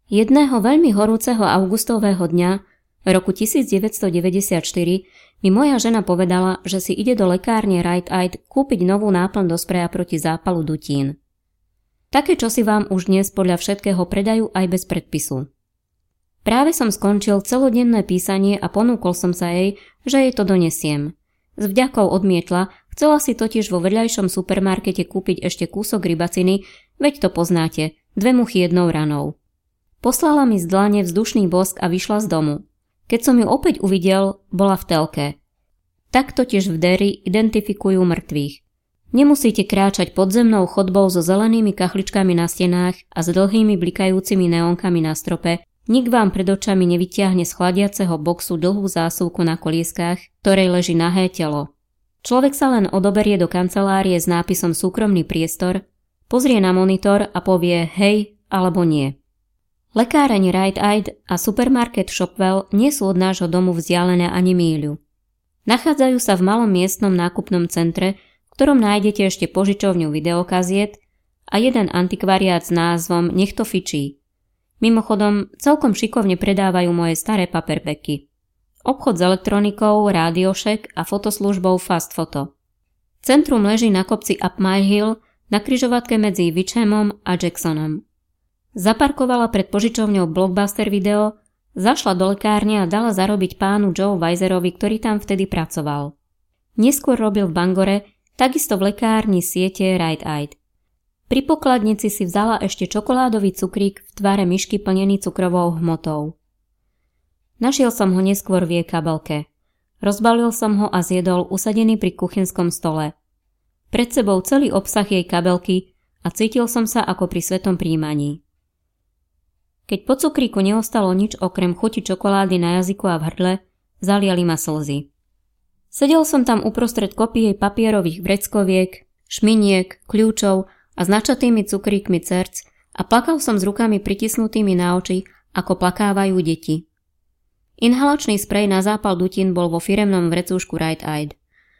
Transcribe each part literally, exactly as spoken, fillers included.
Jedného veľmi horúceho augustového dňa roku devätnásťstodeväťdesiatštyri mi moja žena povedala, že si ide do lekárne Rite Aid kúpiť novú náplň do spreja proti zápalu dutín. Také čosi vám už dnes podľa všetkého predajú aj bez predpisu. Práve som skončil celodenné písanie a ponúkol som sa jej, že jej to donesiem. S vďakou odmietla, chcela si totiž vo vedľajšom supermarkete kúpiť ešte kúsok rybaciny, veď to poznáte, dve muchy jednou ranou. Poslala mi z dlane vzdušný bosk a vyšla z domu. Keď som ju opäť uvidel, bola v telke. Tak totiž v Derry identifikujú mŕtvych. Nemusíte kráčať podzemnou chodbou so zelenými kachličkami na stenách a s dlhými blikajúcimi neónkami na strope, nik vám pred očami nevyťahne z chladiaceho boxu dlhú zásuvku na kolieskách, ktorej leží nahé telo. Človek sa len odoberie do kancelárie s nápisom súkromný priestor, pozrie na monitor a povie hej alebo nie. Lekáreň Rite Aid a supermarket Shopwell nie sú od nášho domu vzdialené ani míľu. Nachádzajú sa v malom miestnom nákupnom centre, v ktorom nájdete ešte požičovňu videokaziet a jeden antikvariát s názvom Nech to fičí. Mimochodom, celkom šikovne predávajú moje staré paperbacky. Obchod s elektronikou, rádiošek a fotoslužbou Fast Photo. Centrum leží na kopci Up My Hill na križovatke medzi Wichamom a Jacksonom. Zaparkovala pred požičovňou Blockbuster Video, zašla do lekárne a dala zarobiť pánu Joe Weiserovi, ktorý tam vtedy pracoval. Neskôr robil v Bangore, takisto v lekárni siete Rite Aid. Pri pokladnici si vzala ešte čokoládový cukrík v tvare myšky plnený cukrovou hmotou. Našiel som ho neskôr v jej kabelke. Rozbalil som ho a zjedol usadený pri kuchynskom stole. Pred sebou celý obsah jej kabelky a cítil som sa ako pri svetom prijímaní. Keď po cukríku neostalo nič okrem chuti čokolády na jazyku a v hrdle, zaliali ma slzy. Sedel som tam uprostred kopí jej papierových vreckoviek, šminiek, kľúčov a s načatými cukríkmi cerc a plakal som s rukami pritisnutými na oči, ako plakávajú deti. Inhalačný sprej na zápal dutín bol vo firemnom vrecúšku Rite Aid.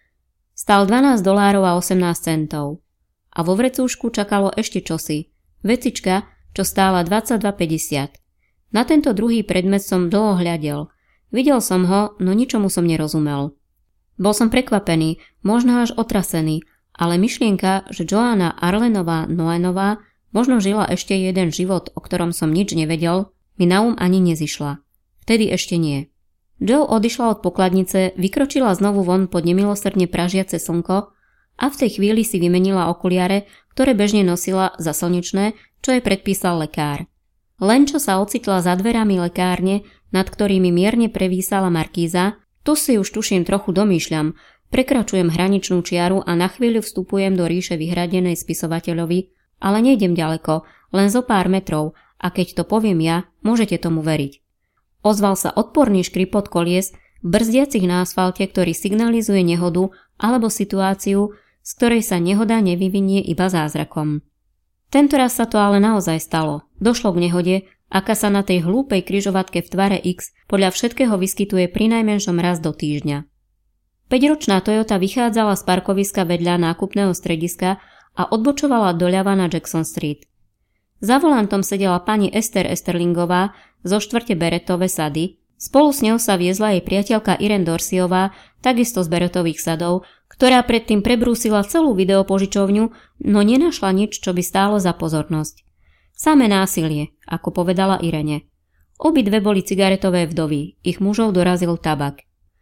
Stál dvanásť dolárov a osemnásť centov. A vo vrecúšku čakalo ešte čosi. Vecička, čo stála dvadsaťdva päťdesiat. Na tento druhý predmet som dlho hľadel. Videl som ho, no ničomu som nerozumel. Bol som prekvapený, možno až otrasený, ale myšlienka, že Joanna Arlenová Noenová možno žila ešte jeden život, o ktorom som nič nevedel, mi na um ani nezišla. Vtedy ešte nie. Joe odišla od pokladnice, vykročila znovu von pod nemilosrdne pražiace slnko a v tej chvíli si vymenila okuliare, ktoré bežne nosila za slnečné, čo jej predpísal lekár. Len čo sa ocitla za dverami lekárne, nad ktorými mierne prevísala markíza, tu si už tuším trochu domýšľam, prekračujem hraničnú čiaru a na chvíľu vstupujem do ríše vyhradenej spisovateľovi, ale nejdem ďaleko, len zo pár metrov a keď to poviem ja, môžete tomu veriť. Ozval sa odporný škripot kolies, brzdiacich na asfalte, ktorý signalizuje nehodu alebo situáciu, z ktorej sa nehoda nevyvinie iba zázrakom. Tentoraz sa to ale naozaj stalo. Došlo k nehode, aká sa na tej hlúpej križovatke v tvare X podľa všetkého vyskytuje prinajmenšom raz do týždňa. Päťročná Toyota vychádzala z parkoviska vedľa nákupného strediska a odbočovala doľava na Jackson Street. Za volantom sedela pani Esther Esterlingová zo štvrte Beretove sady, spolu s ňou sa viezla jej priateľka Irene Dorseyová, takisto z Beretových sadov, ktorá predtým prebrúsila celú videopožičovňu, no nenašla nič, čo by stálo za pozornosť. Samé násilie, ako povedala Irene. Obidve boli cigaretové vdovy, ich mužov dorazil tabak.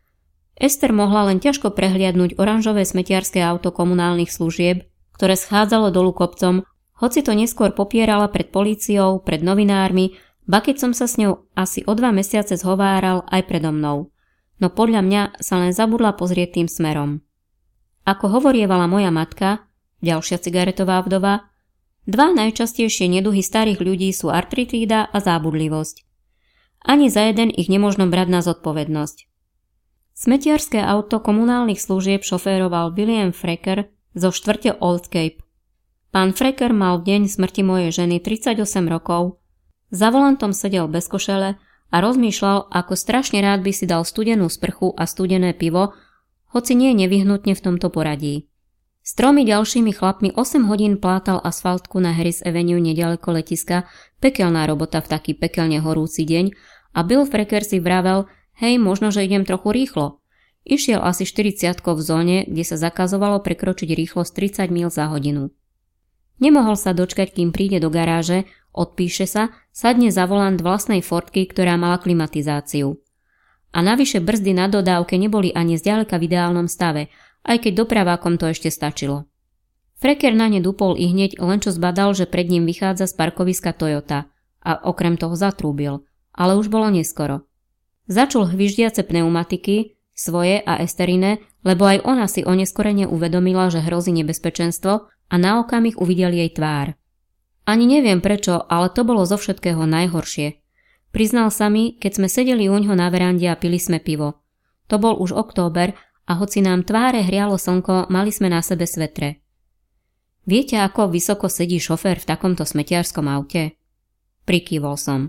Ester mohla len ťažko prehliadnúť oranžové smetiarske auto komunálnych služieb, ktoré schádzalo dolu kopcom, hoci to neskôr popierala pred políciou, pred novinármi, ba keď som sa s ňou asi o dva mesiace zhováral aj predo mnou. No podľa mňa sa len zabudla pozrieť tým smerom. Ako hovorievala moja matka, ďalšia cigaretová vdova, dva najčastejšie neduhy starých ľudí sú artritída a zábudlivosť. Ani za jeden ich nemožno brať na zodpovednosť. Smetiarské auto komunálnych služieb šoféroval William Frecker zo štvrte Old Cape. Pán Frecker mal v deň smrti mojej ženy tridsaťosem rokov, za volantom sedel bez košele a rozmýšľal, ako strašne rád by si dal studenú sprchu a studené pivo, hoci nie nevyhnutne v tomto poradí. S tromi ďalšími chlapmi osem hodín plátal asfaltku na Harris Avenue nedaleko letiska, pekelná robota v taký pekelne horúci deň, a Bill Frecker si vravel, hej, možno, že idem trochu rýchlo. Išiel asi štyridsiatkou v zóne, kde sa zakazovalo prekročiť rýchlosť tridsať míľ za hodinu. Nemohol sa dočkať, kým príde do garáže, odpíše sa, sadne za volant vlastnej Fordky, ktorá mala klimatizáciu. A navyše brzdy na dodávke neboli ani zďaleka v ideálnom stave, aj keď dopravákom to ešte stačilo. Frecker na ne dupol i hneď, len čo zbadal, že pred ním vychádza z parkoviska Toyota, a okrem toho zatrúbil, ale už bolo neskoro. Začul hviždiace pneumatiky, svoje a Esterine, lebo aj ona si oneskorene uvedomila, že hrozí nebezpečenstvo, a na okamih uvidel jej tvár. Ani neviem prečo, ale to bolo zo všetkého najhoršie. Priznal sa mi, keď sme sedeli uňho na verande a pili sme pivo. To bol už október a hoci nám tváre hrialo slnko, mali sme na sebe svetre. Viete, ako vysoko sedí šofér v takomto smetiarskom aute? Prikývol som.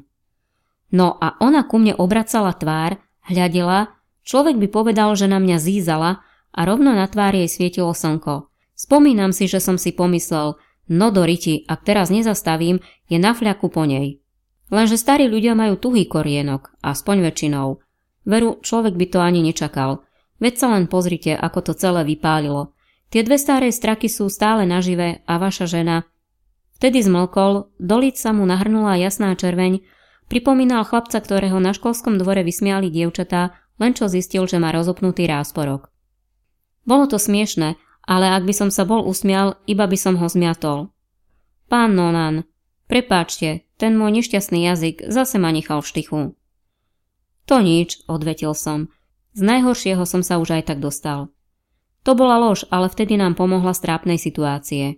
No a ona ku mne obracala tvár, hľadela, človek by povedal, že na mňa zízala a rovno na tvár jej svietilo slnko. Spomínam si, že som si pomyslel, no do riti, ak teraz nezastavím, je na fľaku po nej. Lenže starí ľudia majú tuhý korienok, aspoň väčšinou. Veru, človek by to ani nečakal. Veď sa len pozrite, ako to celé vypálilo. Tie dve staré straky sú stále nažive a vaša žena. Vtedy zmlkol, do líc sa mu nahrnula jasná červeň, pripomínal chlapca, ktorého na školskom dvore vysmiali dievčatá, len čo zistil, že má rozopnutý rásporok. Bolo to smiešne, ale ak by som sa bol usmial, iba by som ho zmiatol. Pán Nonan, prepáčte, ten môj nešťastný jazyk zase ma nechal v štychu. To nič, odvetil som. Z najhoršieho som sa už aj tak dostal. To bola lož, ale vtedy nám pomohla z trápnej situácie.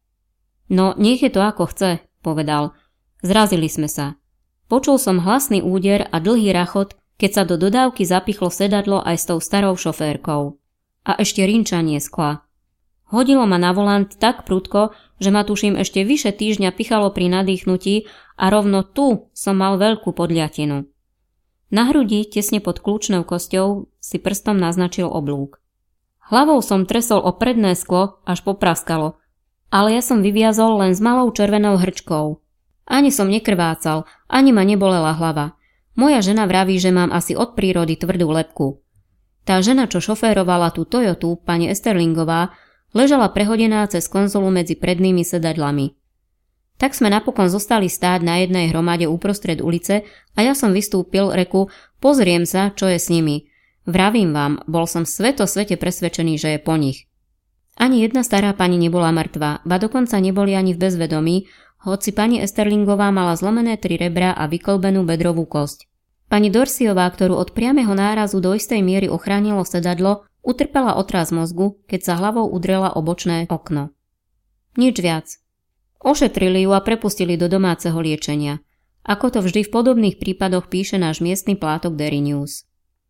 No, nech je to ako chce, povedal. Zrazili sme sa. Počul som hlasný úder a dlhý rachot, keď sa do dodávky zapichlo sedadlo aj s tou starou šoférkou. A ešte rinčanie skla. Hodilo ma na volant tak prudko, že ma tuším ešte vyše týždňa pichalo pri nadýchnutí a rovno tu som mal veľkú podľatinu. Na hrudi, tesne pod kľúčnou kosťou, si prstom naznačil oblúk. Hlavou som tresol o predné sklo, až popraskalo, ale ja som vyviazol len s malou červenou hrčkou. Ani som nekrvácal, ani ma nebolela hlava. Moja žena vraví, že mám asi od prírody tvrdú lebku. Tá žena, čo šoférovala tú Toyotu, pani Esterlingová, ležala prehodená cez konzolu medzi prednými sedadlami. Tak sme napokon zostali stáť na jednej hromade uprostred ulice a ja som vystúpil, reku, pozriem sa, čo je s nimi. Vravím vám, bol som sveto svete presvedčený, že je po nich. Ani jedna stará pani nebola mŕtva, ba dokonca neboli ani v bezvedomí, hoci pani Esterlingová mala zlomené tri rebra a vyklbenú bedrovú kosť. Pani Dorsiová, ktorú od priameho nárazu do istej miery ochránilo sedadlo, utrpela otras mozgu, keď sa hlavou udrela o bočné okno. Nič viac. Ošetrili ju a prepustili do domáceho liečenia. Ako to vždy v podobných prípadoch píše náš miestny plátok Daily News.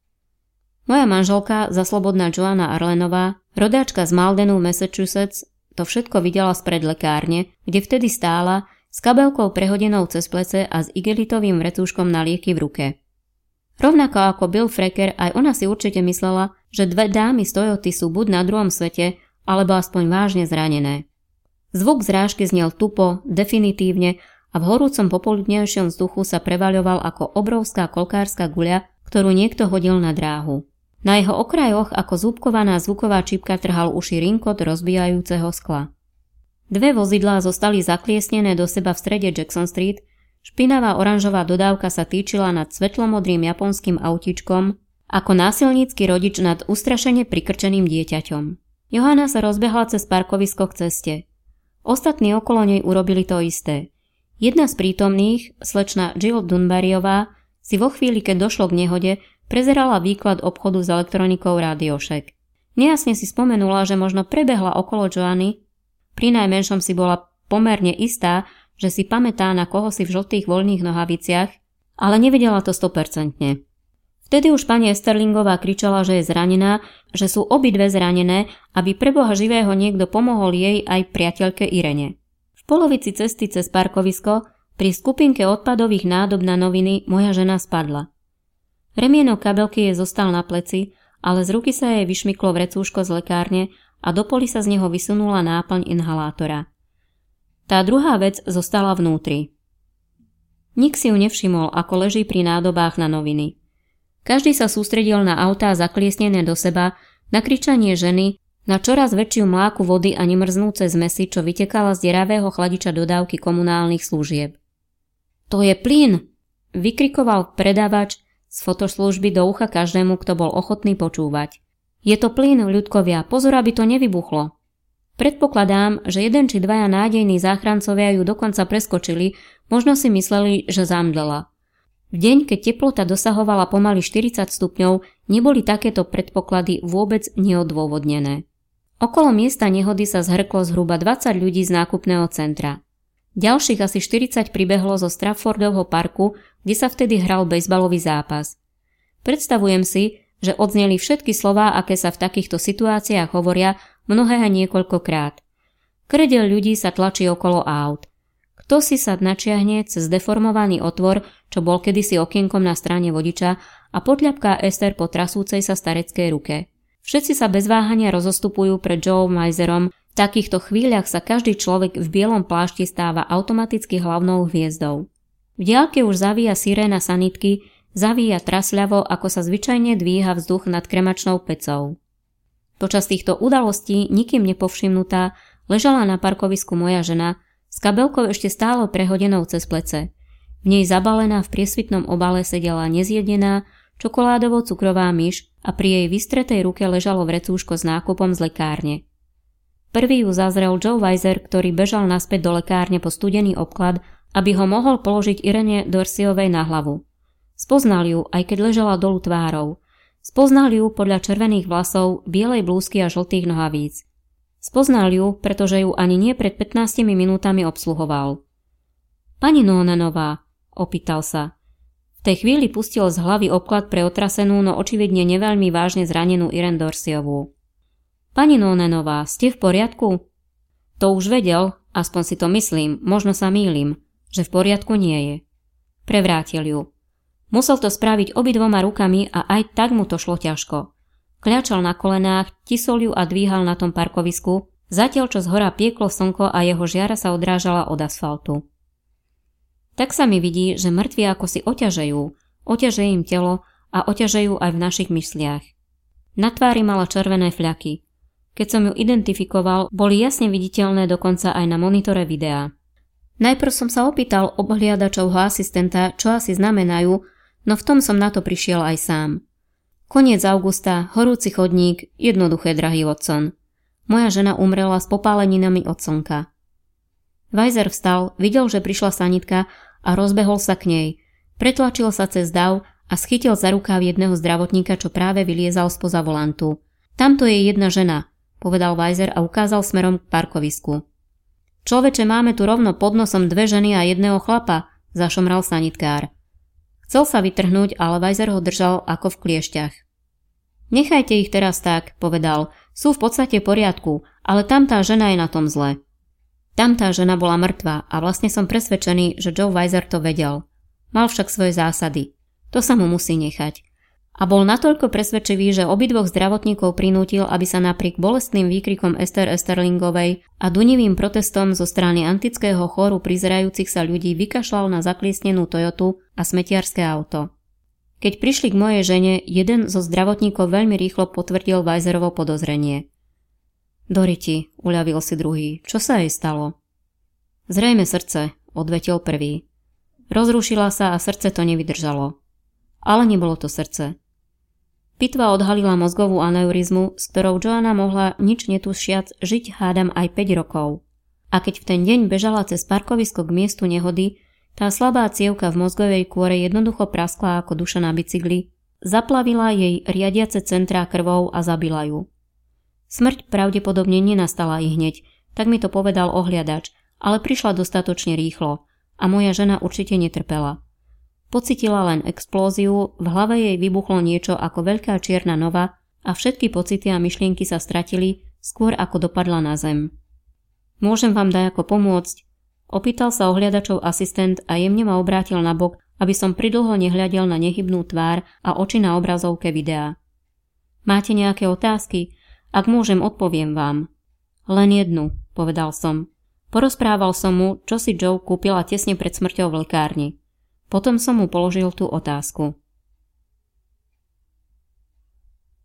Moja manželka, zaslobodná Joanna Arlenová, rodáčka z Maldenu, Massachusetts, to všetko videla spred lekárne, kde vtedy stála, s kabelkou prehodenou cez plece a s igelitovým vrecúškom na lieky v ruke. Rovnako ako Bill Frecker, aj ona si určite myslela, že dve dámy z Toyoty sú buď na druhom svete, alebo aspoň vážne zranené. Zvuk zrážky znel tupo, definitívne a v horúcom popoludnejšom vzduchu sa prevaľoval ako obrovská kolkárska guľa, ktorú niekto hodil na dráhu. Na jeho okrajoch ako zúbkovaná zvuková čipka trhal uši rinkot rozbijajúceho skla. Dve vozidlá zostali zakliesnené do seba v strede Jackson Street, špinavá oranžová dodávka sa týčila nad svetlomodrým japonským autičkom ako násilnícky rodič nad ustrašene prikrčeným dieťaťom. Johana sa rozbehla cez parkovisko k ceste. Ostatní okolo nej urobili to isté. Jedna z prítomných, slečna Jill Dunbarryová, si vo chvíli, keď došlo k nehode, prezerala výklad obchodu s elektronikou Radio Shack. Nejasne si spomenula, že možno prebehla okolo Joanny, prinajmenšom si bola pomerne istá, že si pamätá na koho si v žltých voľných nohaviciach, ale nevedela to sto percent. Vtedy už pani Esterlingová kričala, že je zranená, že sú obidve zranené, aby pre Boha živého niekto pomohol jej aj priateľke Irene. V polovici cesty cez parkovisko, pri skupinke odpadových nádob na noviny, moja žena spadla. Remienok kabelky jej zostal na pleci, ale z ruky sa jej vyšmyklo vrecúško z lekárne a do poli sa z neho vysunula náplň inhalátora. Tá druhá vec zostala vnútri. Nik si ju nevšimol, ako leží pri nádobách na noviny. Každý sa sústredil na autá zakliesnené do seba, na kričanie ženy, na čoraz väčšiu mláku vody a nemrznúce zmesi, čo vytekala z deravého chladiča dodávky komunálnych služieb. To je plyn! Vykrikoval predávač z fotoslúžby do ucha každému, kto bol ochotný počúvať. Je to plyn, ľudkovia, pozor, aby to nevybuchlo. Predpokladám, že jeden či dvaja nádejní záchrancovia ju dokonca preskočili, možno si mysleli, že zamdlela. V deň, keď teplota dosahovala pomaly štyridsať stupňov, neboli takéto predpoklady vôbec neodôvodnené. Okolo miesta nehody sa zhrklo zhruba dvadsať ľudí z nákupného centra. Ďalších asi štyridsať pribehlo zo Stratfordovho parku, kde sa vtedy hral bejzbalový zápas. Predstavujem si, že odzneli všetky slová, aké sa v takýchto situáciách hovoria, mnohé a niekoľkokrát. Krdel ľudí sa tlačí okolo aut. Kto si sa načiahne cez deformovaný otvor, čo bol kedysi okienkom na strane vodiča, a podľapká Ester po trasúcej sa stareckej ruke. Všetci sa bez váhania rozostupujú pred Joe Weiserom. V takýchto chvíľach sa každý človek v bielom plášti stáva automaticky hlavnou hviezdou. V diaľke už zavíja siréna sanitky, zavíja trasľavo, ako sa zvyčajne dvíha vzduch nad kremačnou pecou. Počas týchto udalostí, nikým nepovšimnutá, ležala na parkovisku moja žena, s kabelkou ešte stále prehodenou cez plece. V nej zabalená v priesvitnom obale sedela nezjedená, čokoládovo-cukrová myš a pri jej vystretej ruke ležalo vrecúško s nákupom z lekárne. Prvý ju zazrel Joe Weiser, ktorý bežal naspäť do lekárne po studený obklad, aby ho mohol položiť Irene Dorseyovej na hlavu. Spoznal ju, aj keď ležala dolu tvárou. Spoznal ju podľa červených vlasov, bielej blúzky a žltých nohavíc. Spoznal ju, pretože ju ani nie pred pätnástimi minútami obsluhoval. Pani Noonanová, opýtal sa. V tej chvíli pustil z hlavy obklad pre otrasenú, no očividne neveľmi vážne zranenú Irene Dorseyovú. Pani Noonanová, ste v poriadku? To už vedel, aspoň si to myslím, možno sa mýlim, že v poriadku nie je. Prevrátil ju. Musel to spraviť obidvoma rukami a aj tak mu to šlo ťažko. Kľačal na kolenách, tisol ju a dvíhal na tom parkovisku, zatiaľ čo zhora pieklo slnko a jeho žiara sa odrážala od asfaltu. Tak sa mi vidí, že mŕtvi ako si oťažejú, oťaže im telo a oťažejú aj v našich mysliach. Na tvári mala červené fľaky. Keď som ju identifikoval, boli jasne viditeľné dokonca aj na monitore videa. Najprv som sa opýtal obhliadačovho asistenta, čo asi znamenajú, no v tom som na to prišiel aj sám. Koniec augusta, horúci chodník, jednoduché, drahý Watson. Moja žena umrela s popáleninami od slnka. Weiser vstal, videl, že prišla sanitka a rozbehol sa k nej. Pretlačil sa cez dav a schytil za rukáv jedného zdravotníka, čo práve vyliezal spoza volantu. Tamto je jedna žena, povedal Weiser a ukázal smerom k parkovisku. Človeče, máme tu rovno pod nosom dve ženy a jedného chlapa, zašomral sanitkár. Chcel sa vytrhnúť, ale Weiser ho držal ako v kliešťach. Nechajte ich teraz tak, povedal. Sú v podstate v poriadku, ale tamtá žena je na tom zle. Tamtá žena bola mŕtva a vlastne som presvedčený, že Joe Weiser to vedel. Mal však svoje zásady. To sa mu musí nechať. A bol natoľko presvedčivý, že obidvoch zdravotníkov prinútil, aby sa napriek bolestným výkrikom Ester Esterlingovej a dunivým protestom zo strany antického chóru prizerajúcich sa ľudí vykašľal na zakliesnenú Toyotu a smetiarské auto. Keď prišli k mojej žene, jeden zo zdravotníkov veľmi rýchlo potvrdil Weiserovo podozrenie. Doriti, uľavil si druhý, čo sa jej stalo? Zrejme srdce, odvetil prvý. Rozrušila sa a srdce to nevydržalo. Ale nebolo to srdce. Pitva odhalila mozgovú aneurizmu, s ktorou Joanna mohla nič netušiac žiť hádam aj päť rokov. A keď v ten deň bežala cez parkovisko k miestu nehody, tá slabá cievka v mozgovej kôre jednoducho praskla ako duša na bicykli, zaplavila jej riadiace centrá krvou a zabila ju. Smrť pravdepodobne nenastala i hneď, tak mi to povedal ohliadač, ale prišla dostatočne rýchlo a moja žena určite netrpela. Pocitila len explóziu, v hlave jej vybuchlo niečo ako veľká čierna nova a všetky pocity a myšlienky sa stratili skôr ako dopadla na zem. Môžem vám dajako pomôcť? Opýtal sa ohliadačov asistent a jemne ma obrátil na bok, aby som pridlho nehľadel na nehybnú tvár a oči na obrazovke videa. Máte nejaké otázky? Ak môžem, odpoviem vám. Len jednu, povedal som. Porozprával som mu, čo si Joe kúpila tesne pred smrťou v lekárni. Potom som mu položil tú otázku.